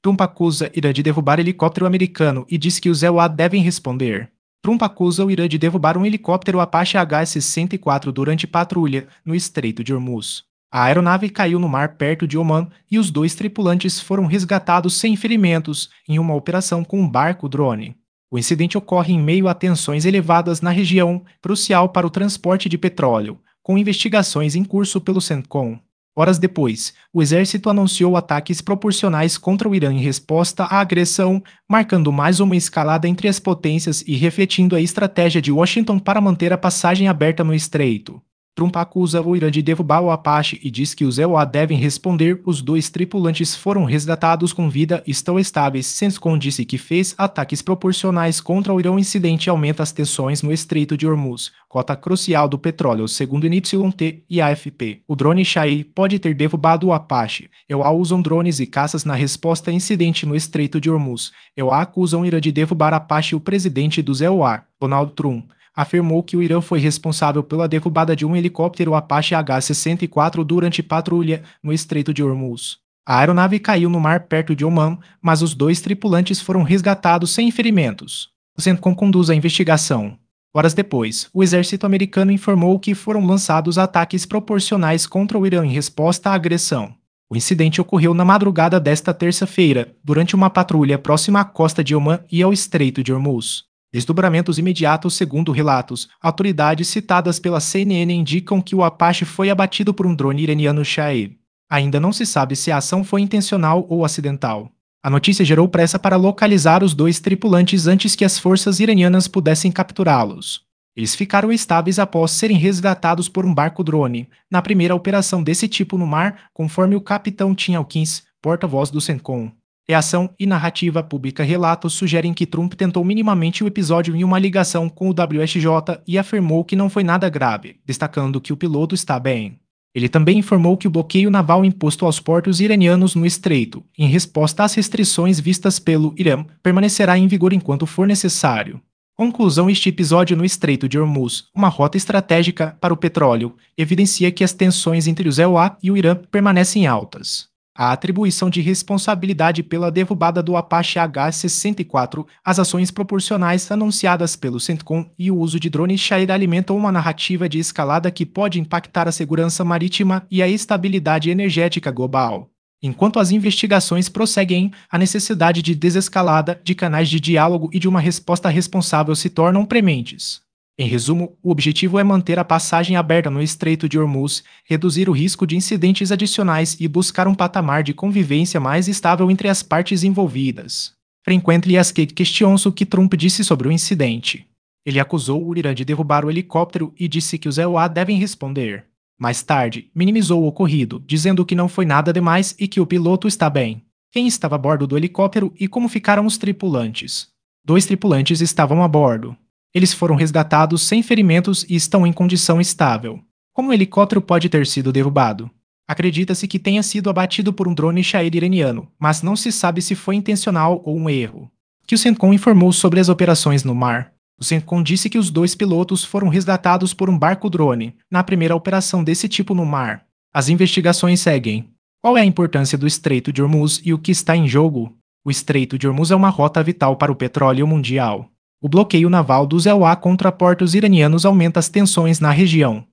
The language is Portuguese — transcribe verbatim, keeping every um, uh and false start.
Trump acusa Irã de derrubar helicóptero americano e diz que os E U A devem responder. Trump acusa o Irã de derrubar um helicóptero Apache H sessenta e quatro durante patrulha no Estreito de Hormuz. A aeronave caiu no mar perto de Omã e os dois tripulantes foram resgatados sem ferimentos em uma operação com um barco-drone. O incidente ocorre em meio a tensões elevadas na região, crucial para o transporte de petróleo, com investigações em curso pelo CENTCOM. Horas depois, o exército anunciou ataques proporcionais contra o Irã em resposta à agressão, marcando mais uma escalada entre as potências e refletindo a estratégia de Washington para manter a passagem aberta no estreito. Trump acusa o Irã de derrubar o Apache e diz que os E U A devem responder. Os dois tripulantes foram resgatados com vida e estão estáveis. CENTCOM disse que fez ataques proporcionais contra o Irã. O incidente aumenta as tensões no Estreito de Hormuz, cota crucial do petróleo, segundo N Y T e A F P. O drone Shahed pode ter derrubado o Apache. E U A usam drones e caças na resposta a incidente no Estreito de Hormuz. E U A acusam o Irã de derrubar Apache. O presidente dos E U A, Donald Trump, afirmou que o Irã foi responsável pela derrubada de um helicóptero Apache H sessenta e quatro durante patrulha no Estreito de Hormuz. A aeronave caiu no mar perto de Omã, mas os dois tripulantes foram resgatados sem ferimentos. O CENTCOM conduz a investigação. Horas depois, o exército americano informou que foram lançados ataques proporcionais contra o Irã em resposta à agressão. O incidente ocorreu na madrugada desta terça-feira, durante uma patrulha próxima à costa de Omã e ao Estreito de Hormuz. Desdobramentos imediatos. Segundo relatos, autoridades citadas pela C N N indicam que o Apache foi abatido por um drone iraniano Shahed. Ainda não se sabe se a ação foi intencional ou acidental. A notícia gerou pressa para localizar os dois tripulantes antes que as forças iranianas pudessem capturá-los. Eles ficaram estáveis após serem resgatados por um barco-drone, na primeira operação desse tipo no mar, conforme o capitão Tim Hawkins, porta-voz do CENTCOM. Reação e narrativa pública. Relatos sugerem que Trump tentou minimamente o episódio em uma ligação com o W S J e afirmou que não foi nada grave, destacando que o piloto está bem. Ele também informou que o bloqueio naval imposto aos portos iranianos no estreito, em resposta às restrições vistas pelo Irã, permanecerá em vigor enquanto for necessário. Conclusão: este episódio no Estreito de Hormuz, uma rota estratégica para o petróleo, evidencia que as tensões entre os E U A e o Irã permanecem altas. A atribuição de responsabilidade pela derrubada do Apache H sessenta e quatro, as ações proporcionais anunciadas pelo CENTCOM e o uso de drones Shahed alimentam uma narrativa de escalada que pode impactar a segurança marítima e a estabilidade energética global. Enquanto as investigações prosseguem, a necessidade de desescalada, de canais de diálogo e de uma resposta responsável se tornam prementes. Em resumo, o objetivo é manter a passagem aberta no Estreito de Hormuz, reduzir o risco de incidentes adicionais e buscar um patamar de convivência mais estável entre as partes envolvidas. Frequently asked questions. O que Trump disse sobre o incidente. Ele acusou o Irã de derrubar o helicóptero e disse que os E U A devem responder. Mais tarde, minimizou o ocorrido, dizendo que não foi nada demais e que o piloto está bem. Quem estava a bordo do helicóptero e como ficaram os tripulantes? Dois tripulantes estavam a bordo. Eles foram resgatados sem ferimentos e estão em condição estável. Como o helicóptero pode ter sido derrubado? Acredita-se que tenha sido abatido por um drone Shahed iraniano, mas não se sabe se foi intencional ou um erro. Que o CENTCOM informou sobre as operações no mar. O CENTCOM disse que os dois pilotos foram resgatados por um barco-drone, na primeira operação desse tipo no mar. As investigações seguem. Qual é a importância do Estreito de Hormuz e o que está em jogo? O Estreito de Hormuz é uma rota vital para o petróleo mundial. O bloqueio naval dos E U A contra portos iranianos aumenta as tensões na região.